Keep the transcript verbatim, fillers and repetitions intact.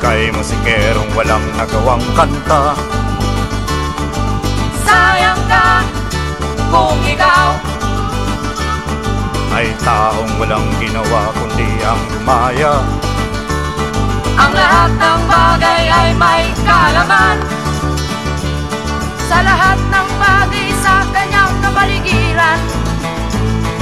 Kay musikerong walang nagawang kanta. Sayang ka kung ikaw ay taong walang ginawa kundi ang lumaya. Ang lahat ng bagay ay